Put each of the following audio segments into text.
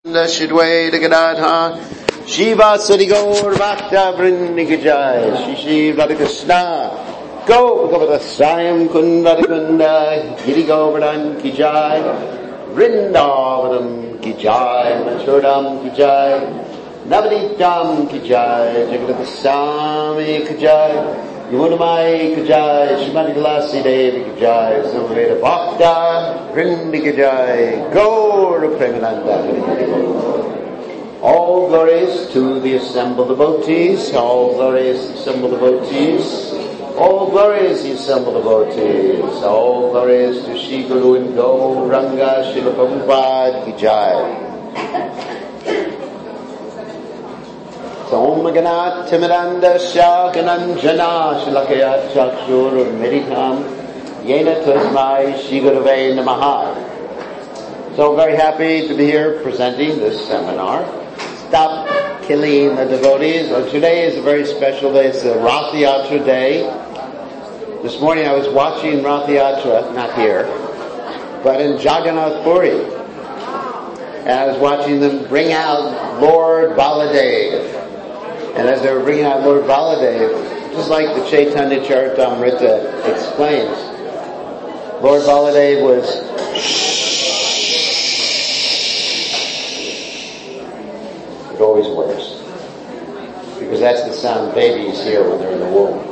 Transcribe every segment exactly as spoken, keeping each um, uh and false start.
Shidway Gadadha Shiva Sadigaur Bhakta Vrindikajai Shishi Radha Krishna Go Govada Sayam Kundadakunda Giri Govardhan Kijai Vrindavadam Kijai Machodam Kijai Navaditam Kijai Jagadata Sami Kijai Yamunamai Kijai Shrimati Glasi Devi Kijai Samveda Bhakta Vrindikajai Gaur Premananda. All glories to the assembled devotees, all glories to the assembled devotees, all glories to the assembled devotees, all glories to Shri Guru and Gauranga Srila Prabhupada Ki Jai. Om Ganat Timiranda Shagananjana Shalakaya Chakshur Meditam Yena Tasmai Shri Gurave Namaha. So very happy to be here presenting this seminar. Stop killing the devotees. Well, today is a very special day. It's the Rath Yatra day. This morning I was watching Rath Yatra, not here, but in Jagannath Puri. And I was watching them bring out Lord Baladev. And as they were bringing out Lord Baladev, just like the Chaitanya Charitamrita explains, Lord Baladev was it always works, because that's the sound babies hear when they're in the womb.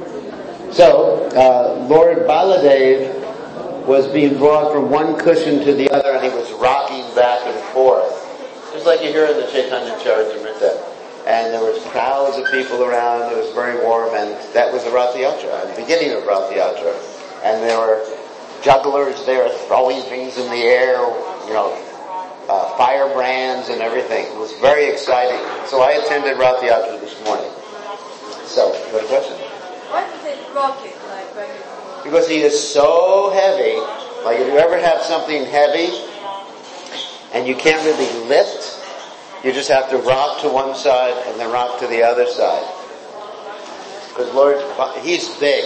So, uh, Lord Baladev was being brought from one cushion to the other, and he was rocking back and forth, just like you hear in the Chaitanya Charitamrita. And there was crowds of people around. It was very warm, and that was the Rath Yatra, the beginning of Rath Yatra. And there were jugglers there throwing things in the air, you know, uh, firebrands and everything. It was very exciting. So I attended Rath Yatra this morning. So, you have a question? Why does it rock it like when you... Because he is so heavy. Like if you ever have something heavy and you can't really lift, you just have to rock to one side and then rock to the other side. Because Lord, He's big.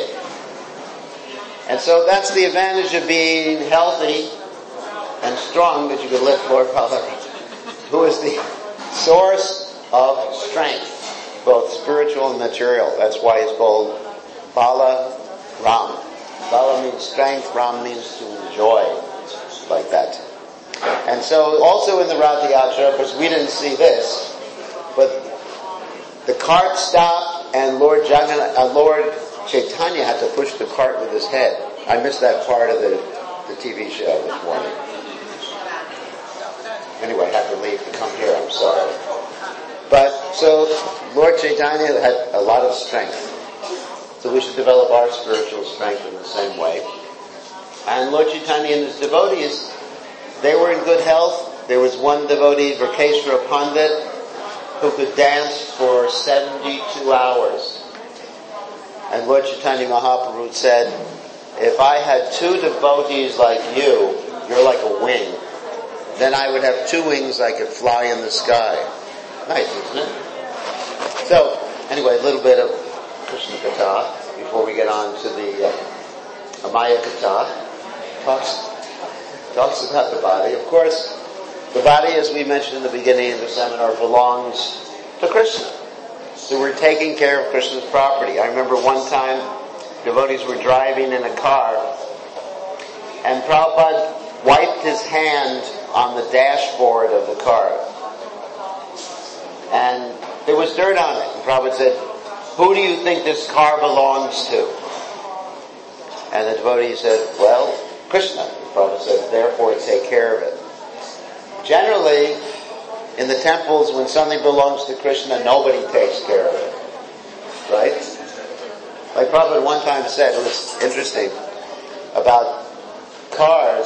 And so that's the advantage of being healthy and strong, that you can lift Lord Baladev, who is the source of strength, both spiritual and material. That's why he's called Bala Ram. Bala means strength, Ram means to enjoy, like that. And so also in the Rath Yatra, because we didn't see this, but the cart stopped and Lord Jagannath, uh, Lord Chaitanya had to push the cart with his head. I missed that part of the, the T V show this morning. Anyway, I had to leave to come here, I'm sorry. But, so, Lord Chaitanya had a lot of strength. So we should develop our spiritual strength in the same way. And Lord Chaitanya and his devotees, they were in good health. There was one devotee, Virkeshwara Pandit, who could dance for seventy-two hours. And Lord Chaitanya Mahaprabhu said, if I had two devotees like you, you're like a wing, then I would have two wings I could fly in the sky. Nice, isn't it? So, anyway, a little bit of Krishna Katha before we get on to the uh, Amaya Katha. Talks Talks about the body. Of course, the body, as we mentioned in the beginning of the seminar, belongs to Krishna. So we're taking care of Krishna's property. I remember one time, devotees were driving in a car, and Prabhupada wiped his hand on the dashboard of the car. And there was dirt on it. And Prabhupada said, who do you think this car belongs to? And the devotee said, well, Krishna. Prabhupada said, therefore take care of it. Generally, in the temples, when something belongs to Krishna, nobody takes care of it. Right? Like Prabhupada one time said, it was interesting, about cars.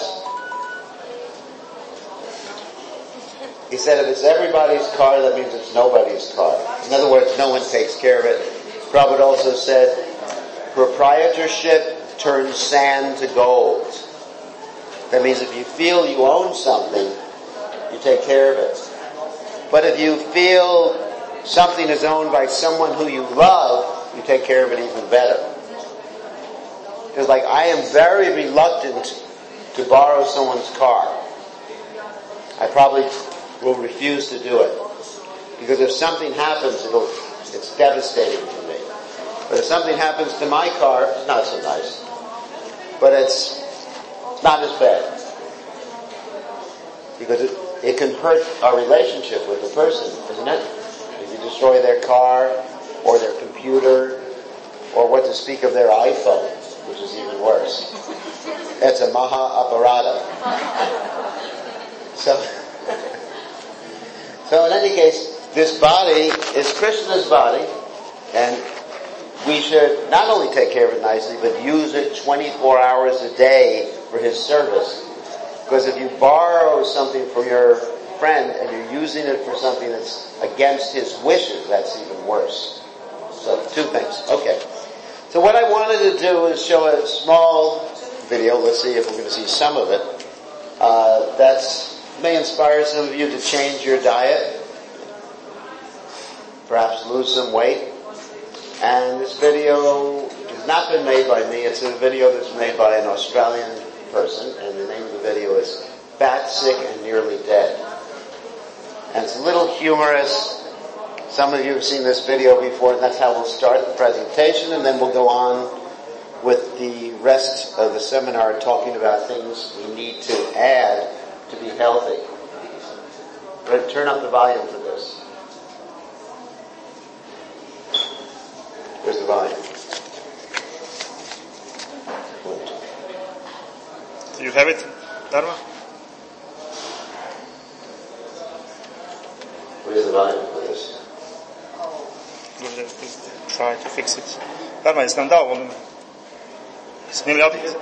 He said, if it's everybody's car, that means it's nobody's car. In other words, no one takes care of it. Prabhupada also said, proprietorship turns sand to gold. That means if you feel you own something, you take care of it. But if you feel something is owned by someone who you love, you take care of it even better. Because like I am very reluctant to borrow someone's car. I probably will refuse to do it. Because if something happens, it'll, it's devastating for me. But if something happens to my car, it's not so nice. But it's not as bad. Because it, it can hurt our relationship with the person, isn't it? If you destroy their car, or their computer, or what to speak of their iPhone, which is even worse. It's a maha aparada. So, so in any case, this body is Krishna's body, and we should not only take care of it nicely, but use it twenty-four hours a day for his service. Because if you borrow something from your friend and you're using it for something that's against his wishes, that's even worse. So, two things. Okay. So what I wanted to do is show a small video. Let's see if we're going to see some of it. Uh, that's may inspire some of you to change your diet. Perhaps lose some weight. And this video has not been made by me. It's a video that's made by an Australian person, and the name of the video is Fat, Sick, and Nearly Dead. And it's a little humorous. Some of you have seen this video before, and that's how we'll start the presentation, and then we'll go on with the rest of the seminar talking about things we need to add to be healthy. But turn up the volume for this. Where's the volume? Do you have it, Dharma? Where's the volume for this? Try to fix it. Dharma, it's not down volume. Snimmi av det.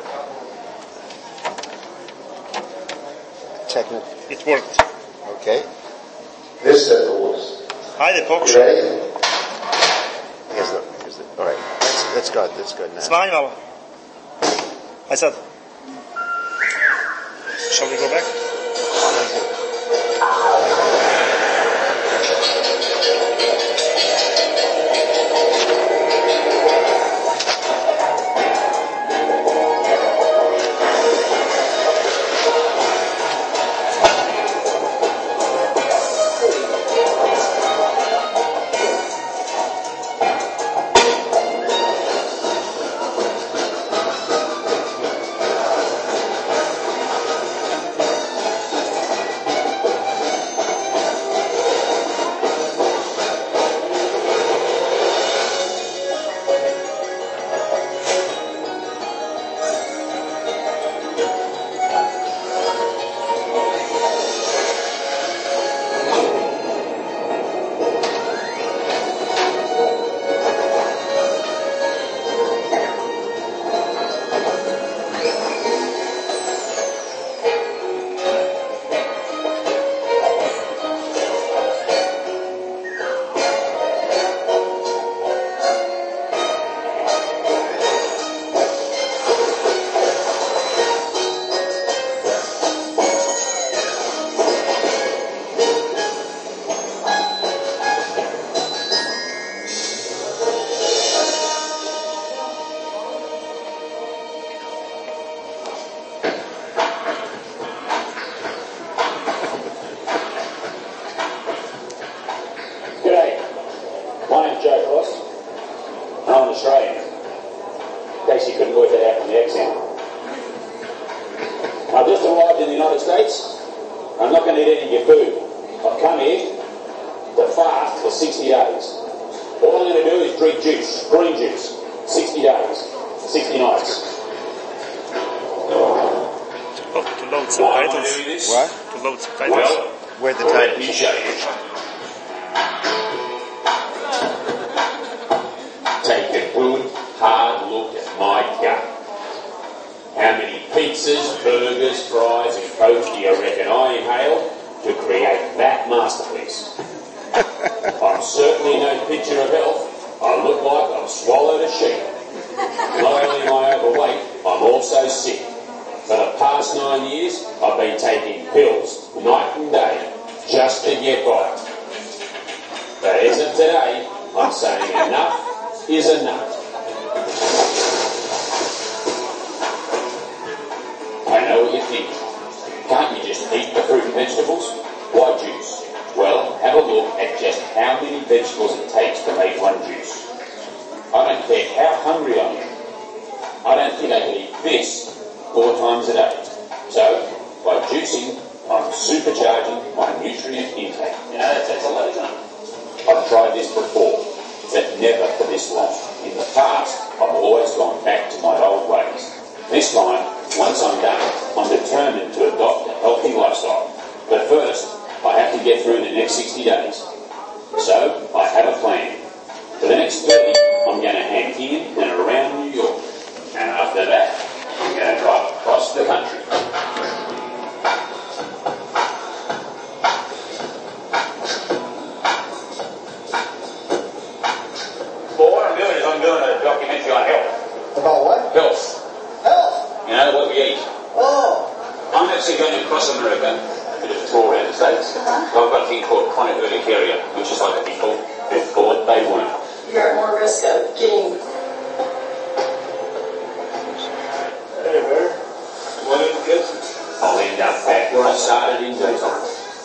Technical. It worked. Okay. This set the was. Hi, the talk You show. ready? Here's the, here's the, all right. That's, that's good. That's good now. Smile, Mama. I said. Shall we go back? Can't you just eat the fruit and vegetables? Why juice? vegetables it takes to make one juice. I don't care how hungry I am. I don't think I can eat this four times a day. So, by juicing, I'm supercharging my nutrient intake. You know, that takes a lot of time. I've tried this before, but never for this long. In the past, I've always gone back to my old ways. This time, once I'm done, I'm determined to adopt a healthy lifestyle. But first, I have to get through the next sixty days. So, I have a plan. For the next thirty, I'm going to hang in and around New York. And after that, I'm going to drive across the country. Well, what I'm doing is I'm doing a documentary on health. About what? Health. Health. You know, what we eat. Oh. I'm actually going across America to the tour around the States. I've got a thing called chronic urticaria, which is like a default. They thought they weren't. You're at more risk of getting... Hey, Bear. What is this? I'll end up back where I started in daytime.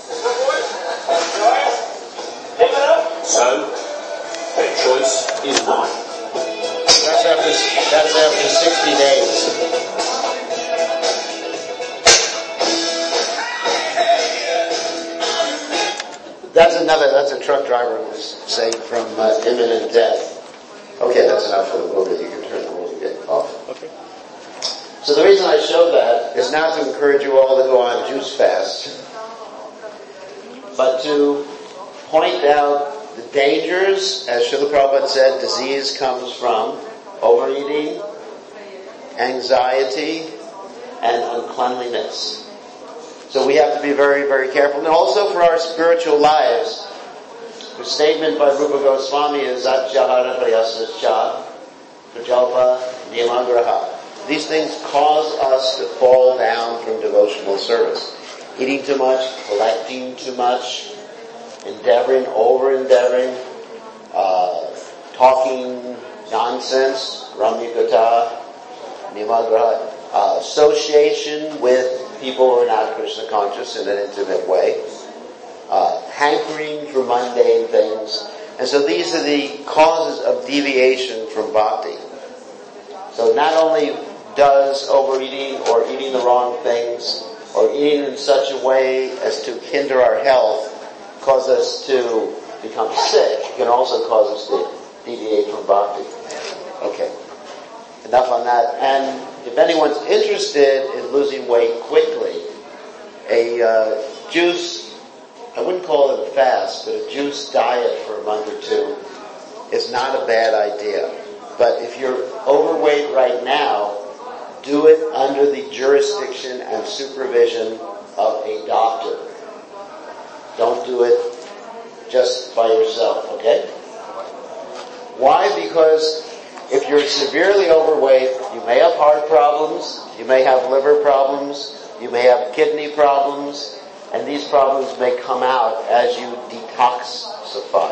So, the choice is mine. That's after, that's after sixty days. That's another, that's a truck driver who's saved from uh, imminent death. Okay, that's enough for the movie. You can turn the movie off. Okay. So the reason I show that is not to encourage you all to go on a juice fast, but to point out the dangers. As Srila Prabhupada said, disease comes from overeating, anxiety, and uncleanliness. So we have to be very, very careful. And also for our spiritual lives, the statement by Rupa Goswami is Atjahara Prayasascha Prajalpa Niyamangraha. These things cause us to fall down from devotional service. Eating too much, collecting too much, endeavoring, over-endeavoring, uh, talking nonsense, Ramyakata, Niyamangraha, uh, association with people who are not Krishna conscious in an intimate way, uh, hankering for mundane things. And so these are the causes of deviation from bhakti. So not only does overeating or eating the wrong things or eating in such a way as to hinder our health cause us to become sick, it can also cause us to deviate from bhakti. Okay. Enough on that. And if anyone's interested in losing weight quickly, a uh, juice, I wouldn't call it a fast, but a juice diet for a month or two is not a bad idea. But if you're overweight right now, do it under the jurisdiction and supervision of a doctor. Don't do it just by yourself, okay? Why? Because if you're severely overweight, you may have heart problems, you may have liver problems, you may have kidney problems, and these problems may come out as you detoxify.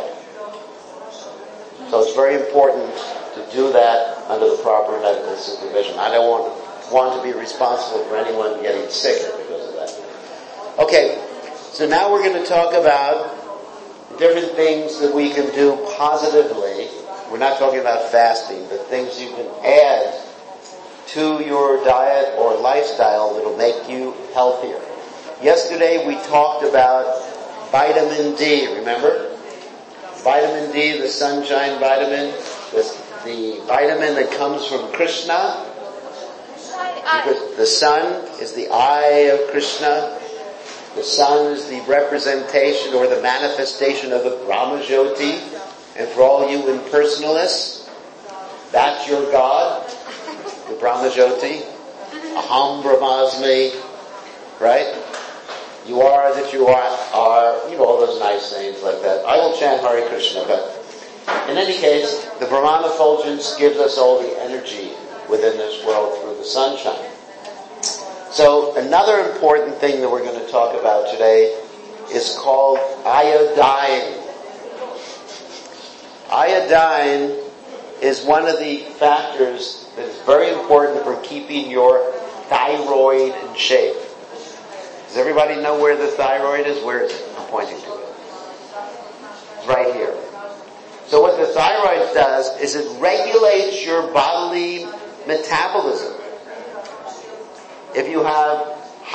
So it's very important to do that under the proper medical supervision. I don't want, want to be responsible for anyone getting sicker because of that. Okay, so now we're going to talk about different things that we can do positively. We're not talking about fasting, but things you can add to your diet or lifestyle that'll make you healthier. Yesterday we talked about vitamin D, remember? Vitamin D, the sunshine vitamin, the, the vitamin that comes from Krishna. Because the sun is the eye of Krishna. The sun is the representation or the manifestation of the Brahma Jyoti. And for all you impersonalists, that's your God, the Brahma Jyoti. Aham Brahmasmi, right? You are that you are, are, you know, all those nice names like that. I will chant Hare Krishna, but in any case, the Brahman effulgence gives us all the energy within this world through the sunshine. So another important thing that we're going to talk about today is called iodine. Iodine is one of the factors that is very important for keeping your thyroid in shape. Does everybody know where the thyroid is? Where is it? I'm pointing to it. It's right here. So what the thyroid does is it regulates your bodily metabolism. If you have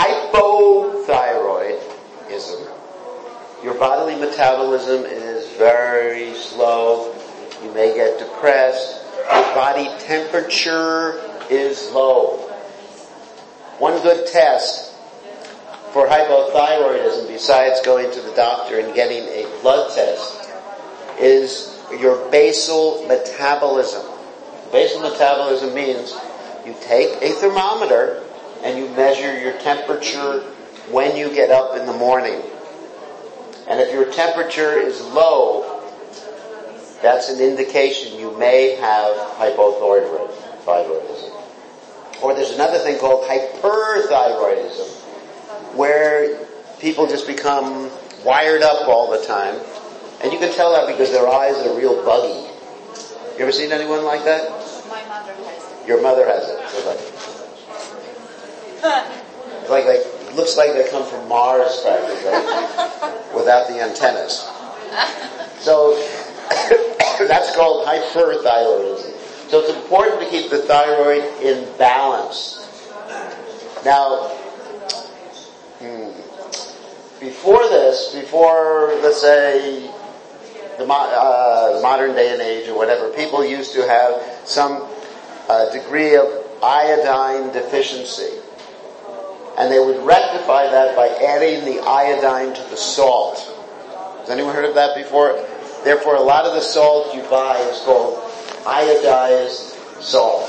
hypothyroidism, your bodily metabolism is very slow. You may get depressed. Your body temperature is low. One good test for hypothyroidism, besides going to the doctor and getting a blood test, is your basal metabolism. Basal metabolism means you take a thermometer and you measure your temperature when you get up in the morning. And if your temperature is low, that's an indication you may have hypothyroidism. Or there's another thing called hyperthyroidism, where people just become wired up all the time. And you can tell that because their eyes are real buggy. You ever seen anyone like that? My mother has it. Your mother has it. It's like, it's like they, it looks like they come from Mars practically, without the antennas. So that's called hyperthyroidism. So it's important to keep the thyroid in balance. Now, hmm, before this, before, let's say, the uh, modern day and age or whatever, people used to have some uh, degree of iodine deficiency. And they would rectify that by adding the iodine to the salt. Has anyone heard of that before? Therefore, a lot of the salt you buy is called iodized salt.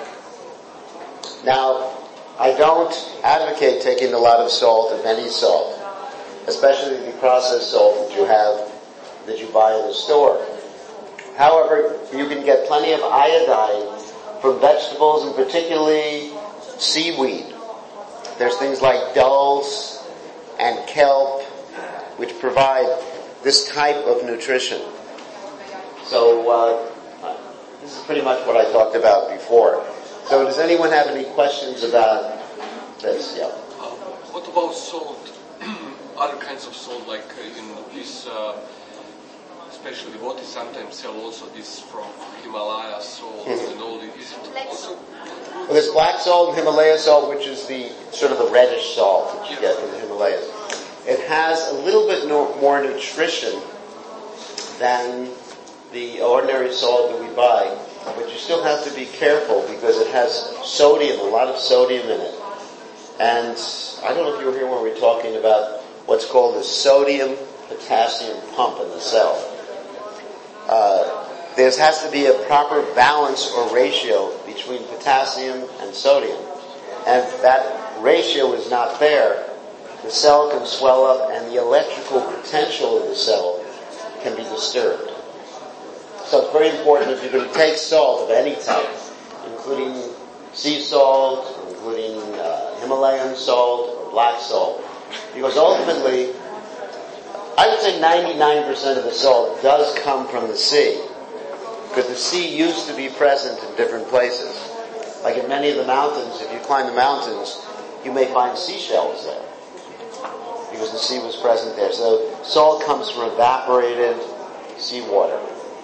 Now, I don't advocate taking a lot of salt, if any salt, especially the processed salt that you have, that you buy in the store. However, you can get plenty of iodine from vegetables, and particularly seaweed. There's things like dulse and kelp, which provide this type of nutrition. So, uh, this is pretty much what I talked about before. So does anyone have any questions about this? Yeah. Uh, what about salt? Other kinds of salt, like uh, in this, uh, especially what is sometimes sell also this from Himalaya salt mm-hmm. and all this. Is it also well, there's black salt and Himalaya salt, which is the sort of the reddish salt that you yeah. get from the Himalayas. It has a little bit no, more nutrition than the ordinary salt that we buy, but you still have to be careful because it has sodium, a lot of sodium in it. And I don't know if you were here when we were talking about what's called the sodium-potassium pump in the cell. Uh, there has to be a proper balance or ratio between potassium and sodium. And if that ratio is not there, the cell can swell up and the electrical potential of the cell can be disturbed. So it's very important if you're going to take salt of any type, including sea salt, including uh, Himalayan salt or black salt, because ultimately, I would say ninety-nine percent of the salt does come from the sea, because the sea used to be present in different places. Like in many of the mountains, if you climb the mountains, you may find seashells there, because the sea was present there. So salt comes from evaporated seawater.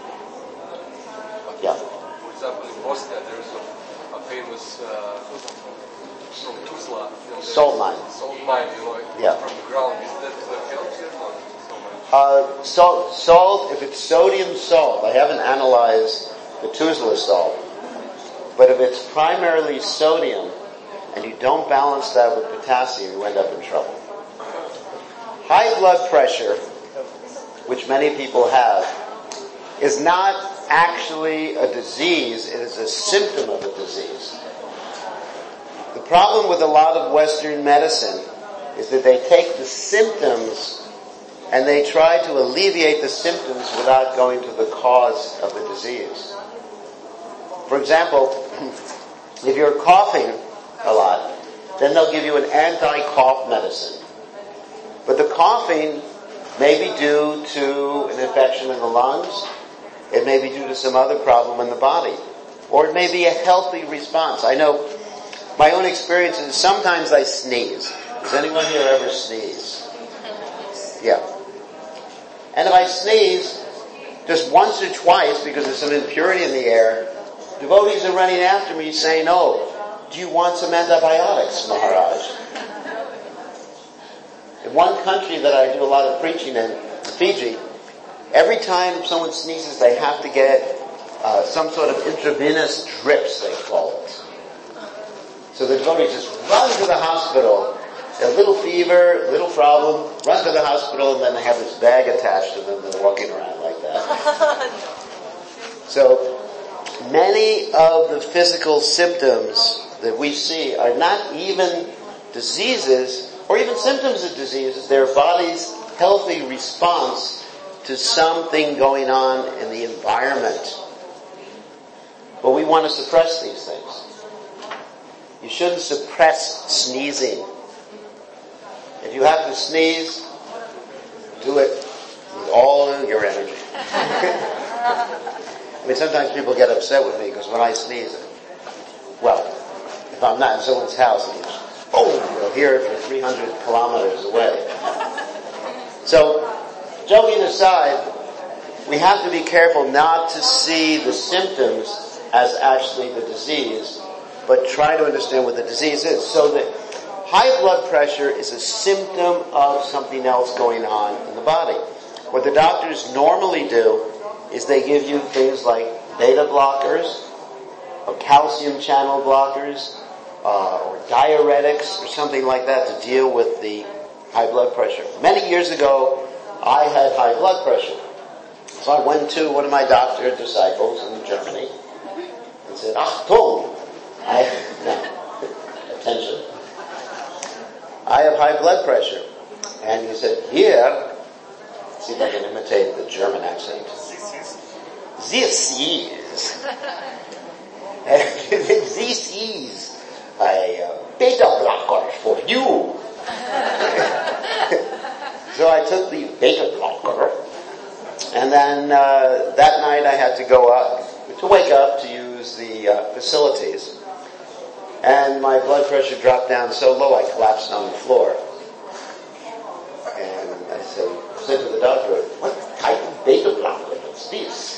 Yeah. For example, in Bosnia, there's a, a famous uh, from Tuzla. You know, salt mine. Salt mine, you know, yeah. from the ground. Is that uh, healthier or so much? Uh, salt, salt, if it's sodium salt, I haven't analyzed the Tuzla salt, but if it's primarily sodium and you don't balance that with potassium, you end up in trouble. High blood pressure, which many people have, is not actually a disease, it is a symptom of a disease. The problem with a lot of Western medicine is that they take the symptoms and they try to alleviate the symptoms without going to the cause of the disease. For example, if you're coughing a lot, then they'll give you an anti-cough medicine. But the coughing may be due to an infection in the lungs. It may be due to some other problem in the body. Or it may be a healthy response. I know my own experience is sometimes I sneeze. Does anyone here ever sneeze? Yeah. And if I sneeze, just once or twice, because there's some impurity in the air, devotees are running after me saying, oh, do you want some antibiotics, Maharaj? In one country that I do a lot of preaching in, Fiji, every time someone sneezes, they have to get uh, some sort of intravenous drips, they call it. So the devotees just run to the hospital, a little fever, a little problem, run to the hospital, and then they have this bag attached to them, and they're walking around like that. So many of the physical symptoms that we see are not even diseases, or even symptoms of diseases. They're body's healthy response to something going on in the environment. But we want to suppress these things. You shouldn't suppress sneezing. If you have to sneeze, do it with all your energy. I mean, sometimes people get upset with me because when I sneeze, well, if I'm not in someone's house, and oh, you'll hear it for three hundred kilometers away. So, joking aside, we have to be careful not to see the symptoms as actually the disease, but try to understand what the disease is. So that high blood pressure is a symptom of something else going on in the body. What the doctors normally do is they give you things like beta blockers, or calcium channel blockers, uh, or diuretics, or something like that to deal with the high blood pressure. Many years ago, I had high blood pressure. So I went to one of my doctor disciples in Germany and said, Achtung! I have, attention. I have high blood pressure. And he said, here, see if I can imitate the German accent. This is, this is a uh, beta blocker for you. So I took the beta blocker, and then uh, that night I had to go up, to wake up to use the uh, facilities. And my blood pressure dropped down so low I collapsed on the floor. And I said, said to the doctor, what type of beta blocker is this?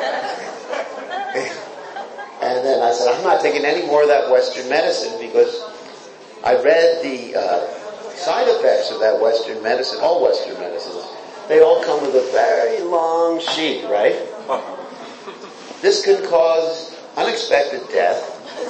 And then I said, I'm not taking any more of that Western medicine because I read the uh, side effects of that Western medicine, all Western medicines. They all come with a very long sheet, right? This can cause unexpected death.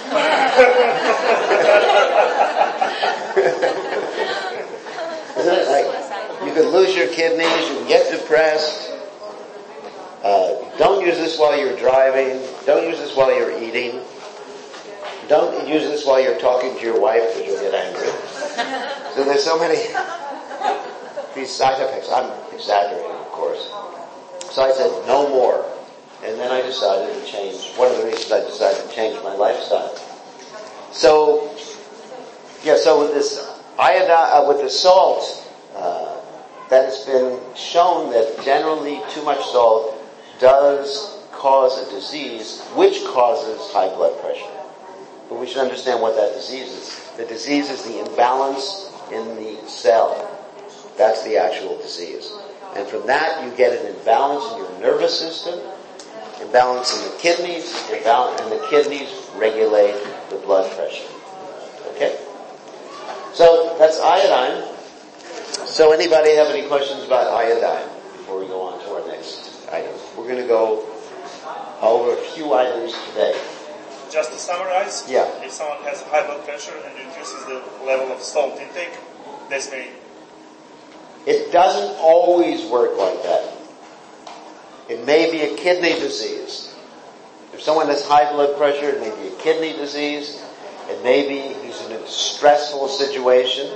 Isn't it like you could lose your kidneys, you can get depressed. Uh, don't use this while you're driving. Don't use this while you're eating. Don't use this while you're talking to your wife because you'll get angry. So there's so many these side effects. I'm exaggerating, of course. So I said, no more. And then I decided to change. One of the reasons I decided to change my lifestyle. So, yeah. So with this iodine, uh, with the salt, uh, that has been shown that generally too much salt does cause a disease, which causes high blood pressure. But we should understand what that disease is. The disease is the imbalance in the cell. That's the actual disease. And from that, you get an imbalance in your nervous system, imbalance in the kidneys, imbalance, and the kidneys regulate the blood pressure. Okay? So, that's iodine. So, anybody have any questions about iodine before we go on to our next item? We're going to go over a few items today. Just to summarize, yeah. If someone has high blood pressure and reduces the level of salt intake, this may... It doesn't always work like that. It may be a kidney disease. If someone has high blood pressure, it may be a kidney disease. It may be he's in a stressful situation.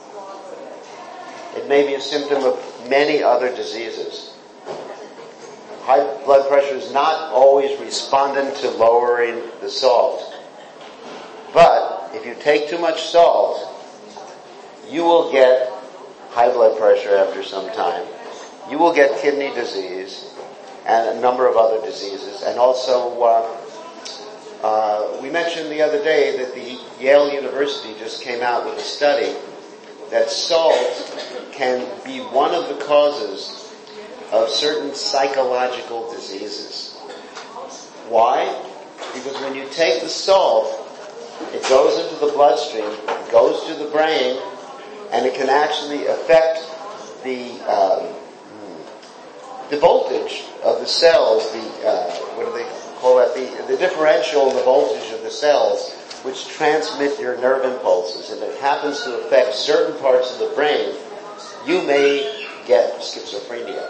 It may be a symptom of many other diseases. High blood pressure is not always respondent to lowering the salt. But if you take too much salt, you will get high blood pressure after some time. You will get kidney disease and a number of other diseases. And also, uh, uh, we mentioned the other day that the Yale University just came out with a study that salt can be one of the causes of certain psychological diseases. Why? Because when you take the salt, it goes into the bloodstream, it goes to the brain, and it can actually affect the um, the voltage of the cells, the uh, what do they call that? The, the differential in the voltage of the cells, which transmit your nerve impulses. If it happens to affect certain parts of the brain, you may get schizophrenia.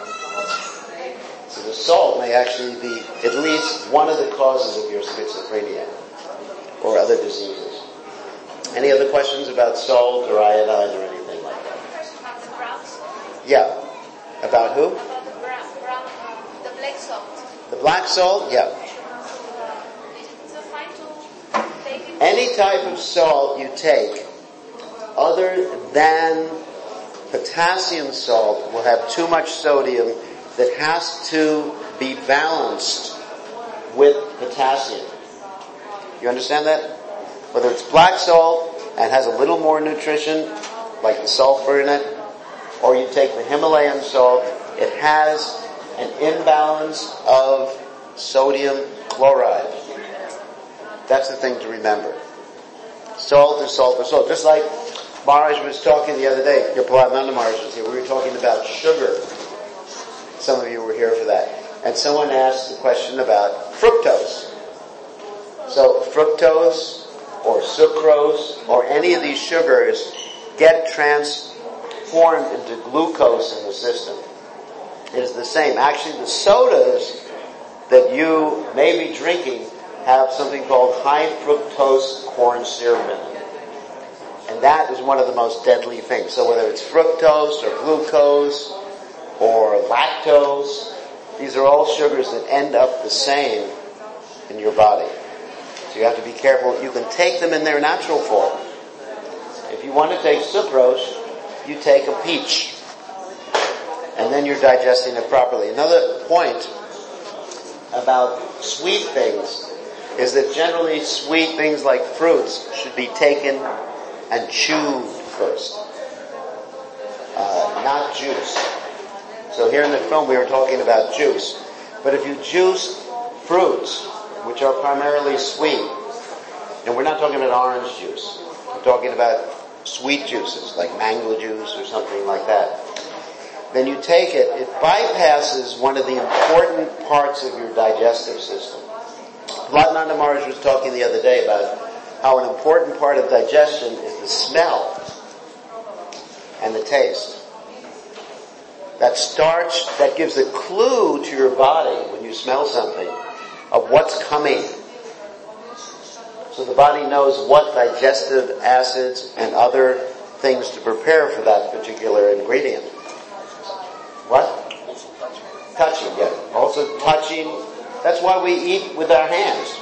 So the salt may actually be at least one of the causes of your schizophrenia or other diseases. Any other questions about salt or iodine or anything like that? Question about the brown salt. Yeah. About who? About the brown, brown, uh, the black salt. The black salt? Yeah. Uh, is it fine to take it? Any type of salt you take other than potassium salt will have too much sodium that has to be balanced with potassium. You understand that? Whether it's black salt and has a little more nutrition, like the sulfur in it, or you take the Himalayan salt, it has an imbalance of sodium chloride. That's the thing to remember. Salt is salt is salt. Just like Maharaj was talking the other day, your Prahlad Maharaj was here, we were talking about sugar. Some of you were here for that. And someone asked the question about fructose. So fructose or sucrose or any of these sugars get transformed into glucose in the system. It is the same. Actually, the sodas that you may be drinking have something called high fructose corn syrup in them. And that is one of the most deadly things. So whether it's fructose or glucose or lactose, these are all sugars that end up the same in your body. So you have to be careful. You can take them in their natural form. If you want to take sucrose, you take a peach. And then you're digesting it properly. Another point about sweet things is that generally sweet things like fruits should be taken and chewed first. Uh, not juice. So here in the film we were talking about juice. But if you juice fruits, which are primarily sweet, and we're not talking about orange juice, we're talking about sweet juices, like mango juice or something like that, then you take it, it bypasses one of the important parts of your digestive system. Prahlad Maharaj was talking the other day about how an important part of digestion is the smell and the taste. That starch, that gives a clue to your body when you smell something of what's coming. So the body knows what digestive acids and other things to prepare for that particular ingredient. What? Touching, yeah. Also touching. That's why we eat with our hands.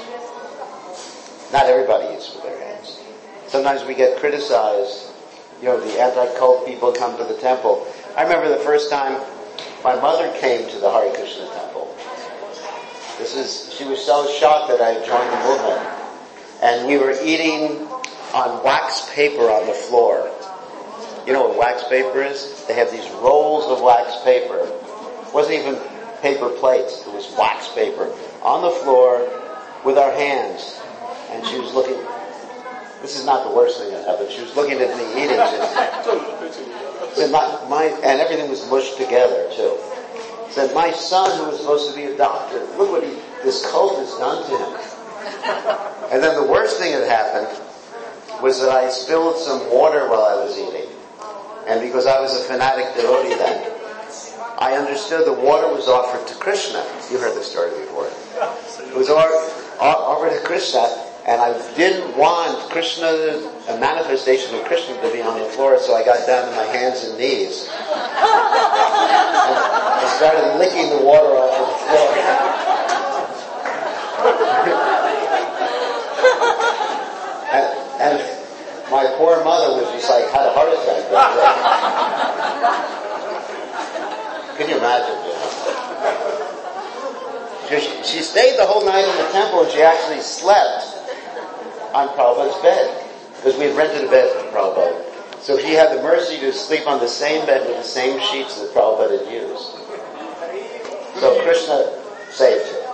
Not everybody eats with their hands. Sometimes we get criticized. You know, the anti-cult people come to the temple. I remember the first time my mother came to the Hare Krishna temple. This is, she was so shocked that I joined the movement. And we were eating on wax paper on the floor. You know what wax paper is? They have these rolls of wax paper. It wasn't even paper plates. It was wax paper on the floor with our hands. And she was looking, this is not the worst thing that happened, she was looking at me eating. Said, my, my, and everything was mushed together too. Said, my son who was supposed to be a doctor, look what he, this cult has done to him. And then the worst thing that happened was that I spilled some water while I was eating. And because I was a fanatic devotee then, I understood the water was offered to Krishna. You heard this story before. It was offered to Krishna, and I didn't want Krishna, a manifestation of Krishna, to be on the floor, so I got down to my hands and knees. And I started licking the water off of the floor. and, and my poor mother was just like, had a heart attack. Can you imagine? You know? She, she stayed the whole night in the temple, and she actually slept on Prabhupada's bed, because we had rented a bed for Prabhupada. So she had the mercy to sleep on the same bed with the same sheets that Prabhupada had used. Krishna saved you.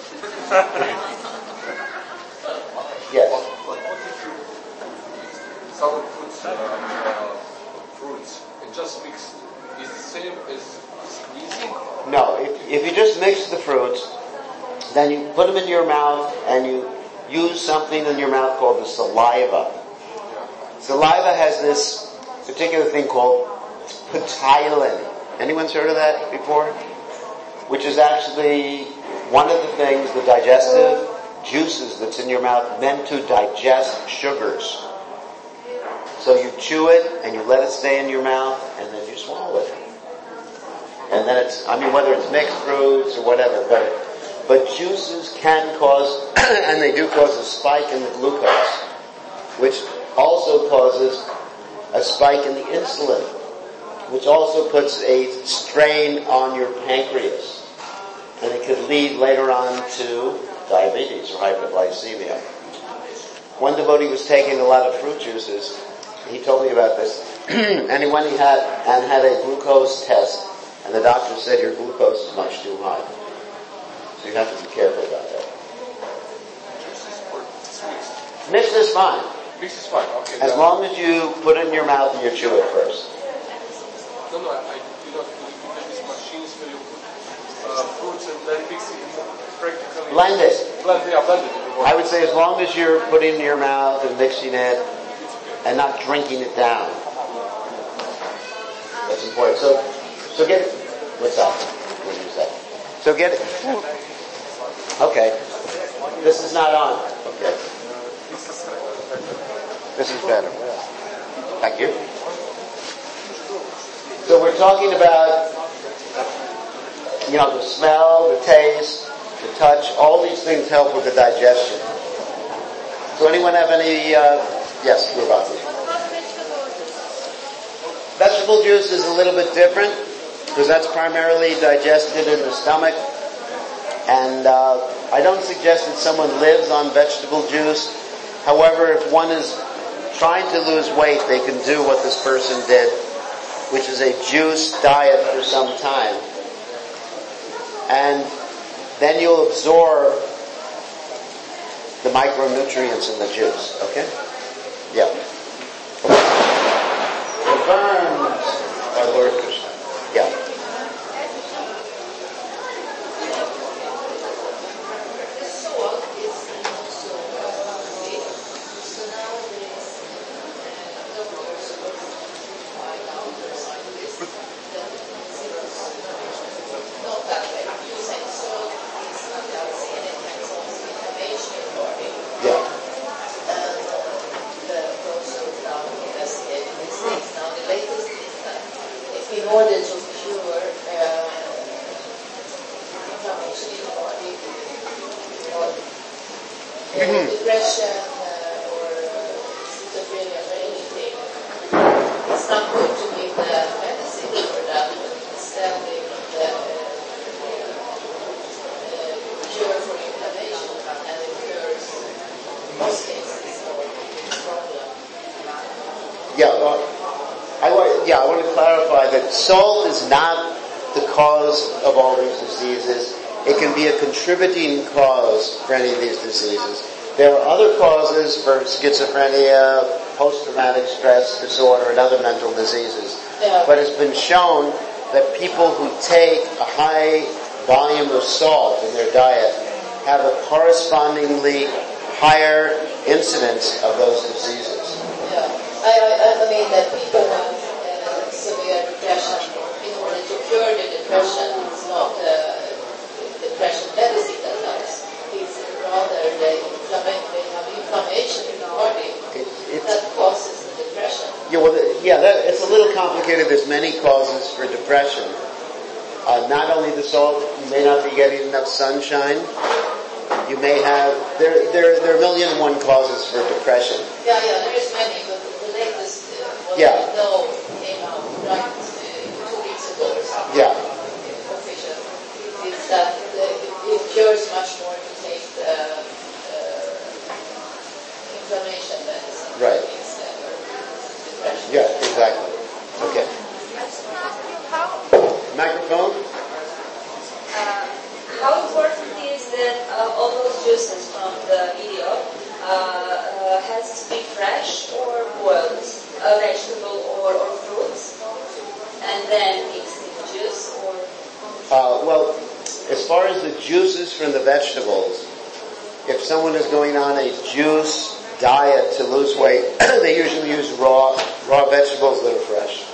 Yes. What, what, what if you someone puts uh, uh, fruits and just mix? Is the same as squeezing? No, if, if you just mix the fruits, then you put them in your mouth and you use something in your mouth called the saliva. Saliva has this particular thing called ptyalin. Anyone's heard of that before? Which is actually one of the things, the digestive juices that's in your mouth meant to digest sugars. So you chew it and you let it stay in your mouth and then you swallow it. And then it's, I mean, whether it's mixed fruits or whatever, but but juices can cause, and they do cause a spike in the glucose, which also causes a spike in the insulin, which also puts a strain on your pancreas. And it could lead later on to diabetes or hypoglycemia. One devotee was taking a lot of fruit juices. He told me about this. And he went he had, and had a glucose test, and the doctor said your glucose is much too high. So you have to be careful about that. Juices or mixed? Mix is fine. Mix is fine, okay. As long as you put it in your mouth and you chew it first. No, no, I, you know, you have these machines where you put uh, fruits and then mix it practically. Blend it. Blend, yeah, blend it. I would say as long as you're putting it in your mouth and mixing it and not drinking it down. That's important. So, so get it. What's that? What is that? So get it. Okay. This is not on. Okay. This is better. Thank you. So we're talking about, you know, the smell, the taste, the touch, all these things help with the digestion. So anyone have any, uh, yes, we're about to. What about vegetable juice? Vegetable juice is a little bit different because that's primarily digested in the stomach. And uh, I don't suggest that someone lives on vegetable juice. However, if one is trying to lose weight, they can do what this person did, which is a juice diet for some time. And then you'll absorb the micronutrients in the juice, okay? Yeah. Confirmed by Lord Krishna. Yeah. The salt is also big. So now there is uh, doctors who find out or scientists that zero salt, not that way. Using salt is not causing any kind of inflammation in the body. Yeah. And the also now investigating these things. Now the latest is that if in order to cure uh, inflammation in the body or uh, depression uh, or schizophrenia or anything, it's not good to give the medicine for that, but instead they give the uh, cure for inflammation, and it cures in most cases all the problem. Yeah, well, I want, yeah, I want to clarify that salt is not the cause of all these diseases. It can be a contributing cause for any of these diseases. There are other causes for schizophrenia, post-traumatic stress disorder, and other mental diseases. Yeah. But it's been shown that people who take a high volume of salt in their diet have a correspondingly higher incidence of those diseases. Yeah, I, I, I mean that people have uh, severe depression. In order to cure the depression, it's not uh, depression medicine that helps. It's rather the inflammation. They have inflammation in the body It, it's, that causes the depression. yeah, well, yeah, that, it's a little complicated. There's many causes for depression. Uh, not only the salt, you may not be getting enough sunshine. You may have, there, there, there are a million and one causes for depression. Yeah, yeah, there is many, but the latest uh, what Yeah. we know came out right uh, two weeks ago or something. Yeah. Official. It's that uh, it, it cures much more to take the uh, inflammation medicine Right. instead of depression. Yeah, exactly. Okay. I just want to ask you how Microphone? uh, juices from the video uh, uh, has to be fresh or boiled, a vegetable or, or fruits, and then mixed in juice or... Uh, well, as far as the juices from the vegetables, if someone is going on a juice diet to lose weight, they usually use raw raw vegetables that are fresh.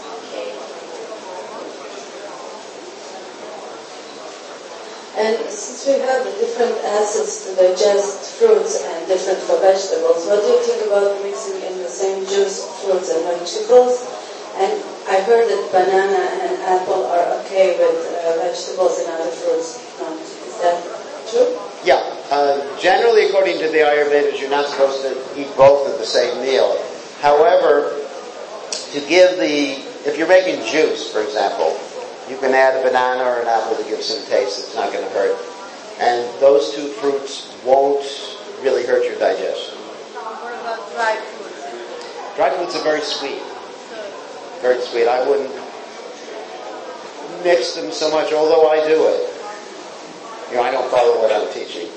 And since we have different acids to digest fruits and different for vegetables, what do you think about mixing in the same juice fruits and vegetables? And I heard that banana and apple are okay with uh, vegetables and other fruits. Um, is that true? Yeah. Uh, generally, according to the Ayurvedas, you're not supposed to eat both at the same meal. However, to give the, if you're making juice, for example, you can add a banana or an apple to give some taste. It's not going to hurt. And those two fruits won't really hurt your digestion. What about dry fruits? Dry fruits are very sweet. Very sweet. I wouldn't mix them so much, although I do it. You know, I don't follow what I'm teaching.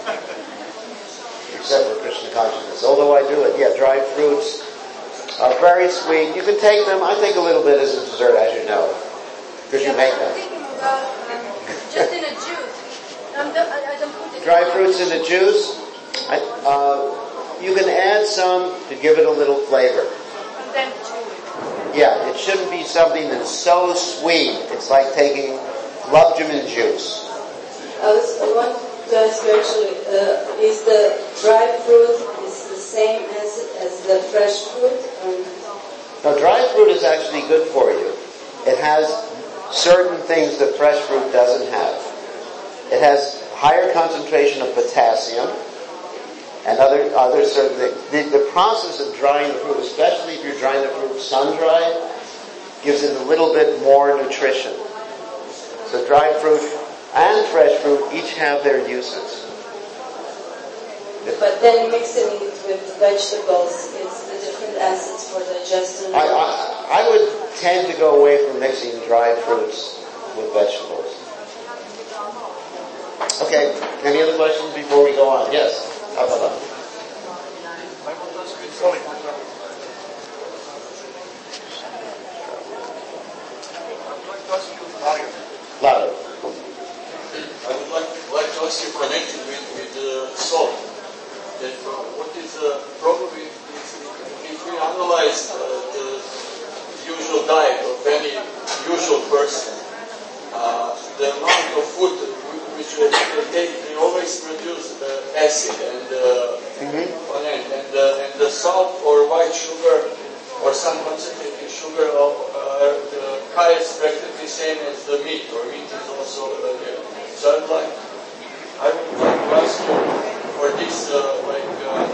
Except for Krishna consciousness. Although I do it, yeah, dried fruits are very sweet. You can take them, I take a little bit as a dessert, as you know. Because you make I'm them. thinking about um, just in a juice. I'm the, I, I don't put it Dry in fruits in the juice, I, uh, you can add some to give it a little flavor. and then chew it. Yeah, it shouldn't be something that's so sweet. It's like taking gulab jamun juice. I was I want to ask you actually, uh, is the dry fruit is the same as as the fresh fruit? Or? Now, dry fruit is actually good for you. It has certain things that fresh fruit doesn't have. It has higher concentration of potassium and other other certain things. The, the process of drying the fruit, especially if you're drying the fruit sun-dried, gives it a little bit more nutrition. So dried fruit and fresh fruit each have their uses. But then mixing it with vegetables, it's the different acids for digestion. I, I, I would tend to go away from mixing dried fruits with vegetables. Okay, any other questions before we go on? Yes? How about that? I want to ask you, sorry. I'd like to ask you, Mario. Louder. I would like, like to ask you connected with, with uh, salt. That, uh, what is uh, probably if, if we analyze uh, the usual diet of any usual person, uh, the amount of food which they take, they always produce uh, acid and uh, Mm-hmm. and and, uh, and the salt or white sugar or some concentrated sugar of uh, the highest practically same as the meat, or meat is also uh, there. So I'd like, I would like to ask you for this, uh, like, uh,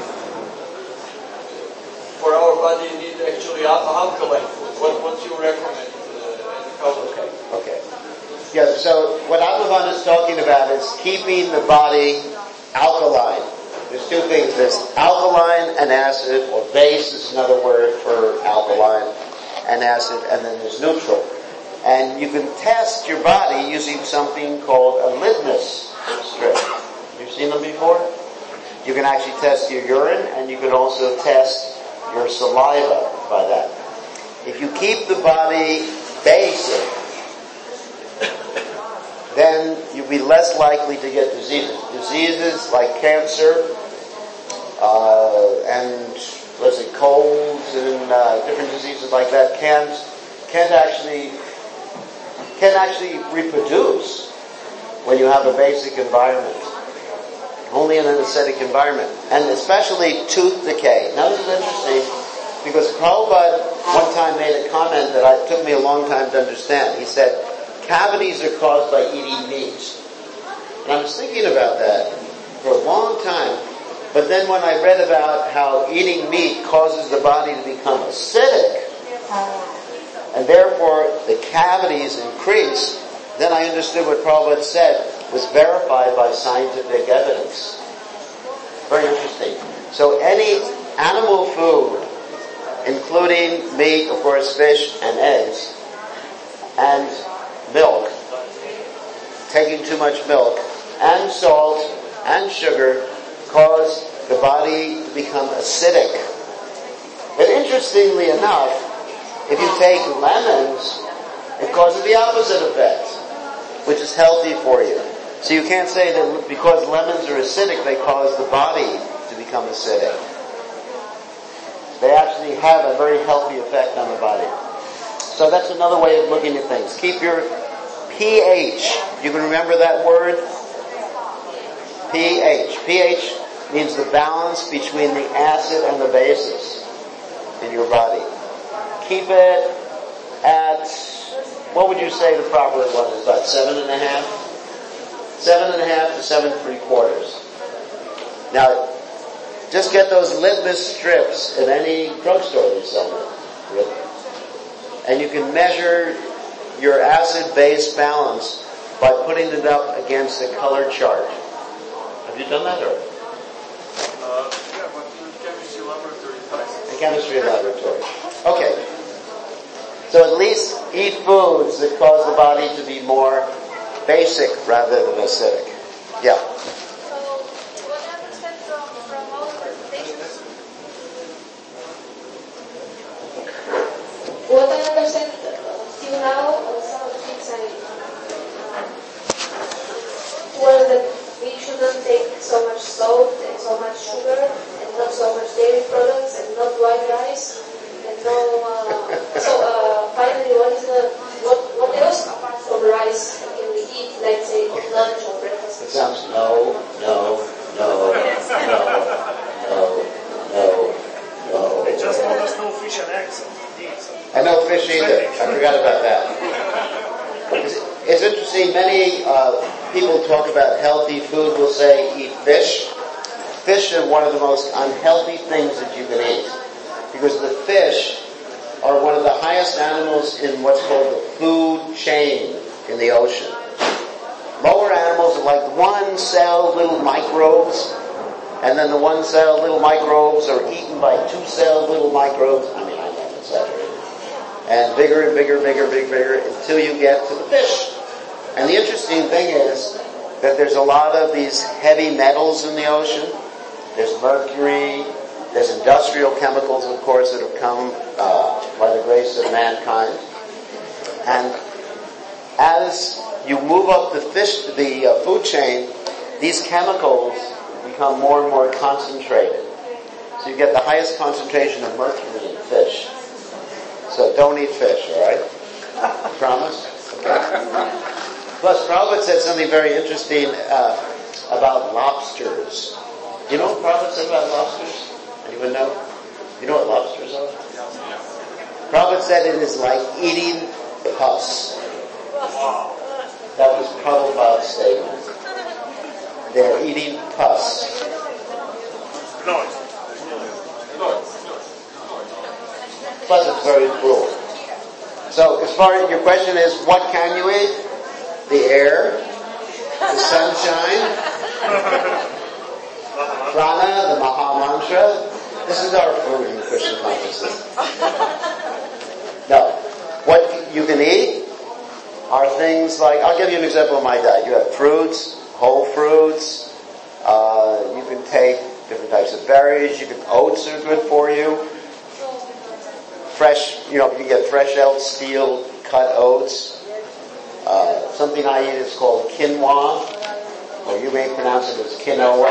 for our body need actually al- alkaline food. What what you recommend uh, and how? Okay, okay. Yeah, so what Atmavan is talking about is keeping the body alkaline. There's two things. There's alkaline and acid, or base is another word for alkaline and acid, and then there's neutral. And you can test your body using something called a litmus strip. You've seen them before? You can actually test your urine, and you can also test your saliva by that. If you keep the body basic, then you'll be less likely to get diseases. Diseases like cancer, uh, and let's say colds and uh, different diseases like that can't can't actually can actually reproduce when you have a basic environment. Only in an acidic environment, and especially tooth decay. Now this is interesting because Prabhupada one time made a comment that I, took me a long time to understand. He said, cavities are caused by eating meat. And I was thinking about that for a long time. But then when I read about how eating meat causes the body to become acidic, and therefore the cavities increase, then I understood what Prabhupada said was verified by scientific evidence. Very interesting. So any animal food, including meat, of course, fish and eggs, and milk, taking too much milk, and salt, and sugar cause the body to become acidic. But interestingly enough, if you take lemons, it causes the opposite effect, which is healthy for you. So you can't say that because lemons are acidic, they cause the body to become acidic. They actually have a very healthy effect on the body. So that's another way of looking at things. Keep your pH. You can remember that word? pH. pH means the balance between the acid and the bases in your body. Keep it at, what would you say the proper one is? About seven and a half? Seven and a half to seven and three quarters. Now, just get those litmus strips at any drugstore they sell them. Really. And you can measure your acid-base balance by putting it up against a color chart. Have you done that or? Uh, yeah, but in chemistry laboratory types. In chemistry laboratory. Okay. So at least eat foods that cause the body to be more basic rather than acidic. Yeah. So, what I understand from, from all the presentations, What I understand uh, till now, uh, some of the things I uh, was that we shouldn't take so much salt and so much sugar and not so much dairy products and not white rice and no. Uh, so uh, finally, what is the what what else apart from rice can we eat? Let's say at lunch or breakfast. It sounds no, no, no, no, no, no, no. They just told us no fish and eggs. And no fish either. I forgot about that. It's, it's interesting, many uh, people talk about healthy food will say eat fish. Fish are one of the most unhealthy things that you can eat. Because the fish are one of the highest animals in what's called the food chain in the ocean. Lower animals are like one-cell little microbes, and then the one-cell little microbes are eaten by two-cell little microbes. I mean, I know, et cetera. And bigger and bigger, bigger, bigger, bigger, until you get to the fish. And the interesting thing is that there's a lot of these heavy metals in the ocean. There's mercury, there's industrial chemicals, of course, that have come uh, by the grace of mankind. And as you move up the fish, the uh, food chain, these chemicals become more and more concentrated. So you get the highest concentration of mercury in fish. So don't eat fish, all right? Promise? Okay. Plus, Prabhupada said something very interesting uh, about lobsters. You know what Prabhupada said about lobsters? Anyone know? You know what lobsters are? Prabhupada said it is like eating pus. That was Prabhupada's statement. They're eating pus. Plus it's very cruel. So as far as your question is, what can you eat? The air, the sunshine, prana, the Maha Mantra. This is our food in Krishna consciousness. No. What you can eat are things like, I'll give you an example of my diet. You have fruits, whole fruits, uh, you can take different types of berries, you can, oats are good for you. Fresh, you know, you can get fresh out steel cut oats. Uh, something I eat is called quinoa, or you may pronounce it as quinoa.